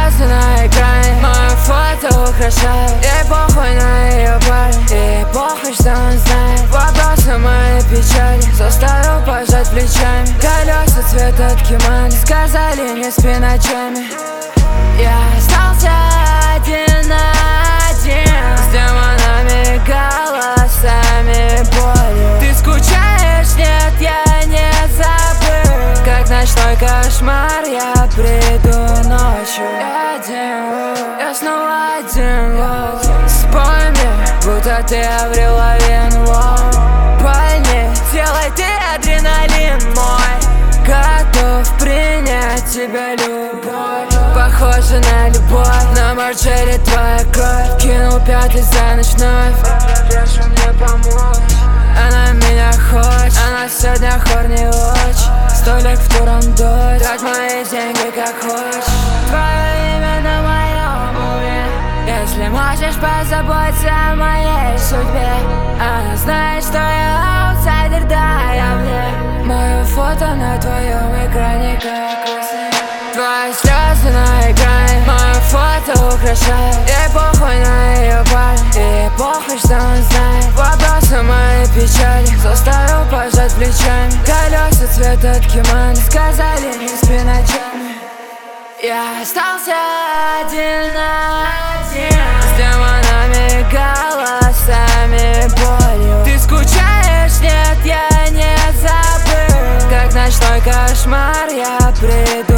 слезы на экране мое фото украшает. Ей похуй на ее парень, ей похуй, что он знает. Вопросы моей печали заставил пожать плечами. Колеса цвета ткемани сказали не спи ночами. Я остался один на один с демонами, голосами боли. Ты скучаешь? Нет, я не забыл. Как ночной кошмар я приду ночью. Я снова один, спой мне, будто ты Аврил Лавин. Больней, делай ты адреналин мой. Готов принять тебя, любовь. Похоже на любовь, на Марджери твоя кровь. Кинул пятый за ночь вновь. Прошу мне помочь. Она меня хочет, она сегодня хорни очень. Столик в Турандот, трать мои деньги как хочешь. Твое имя на моем уме. Если можешь позаботься о моей судьбе. Она знает, что я аутсайдер, да, я вне. Мое фото на твоем экране как во сне. Твои слезы на экране мое фото украшает. Ей похуй на ее парень, ей похуй, что он знает. Вопросы моей печали заставил пожать плечами. Колеса цвета ткемани сказали не спи ночами. Я остался один на один с демонами, голосами болью. Ты скучаешь? Нет, я не забыл. Как ночной кошмар я приду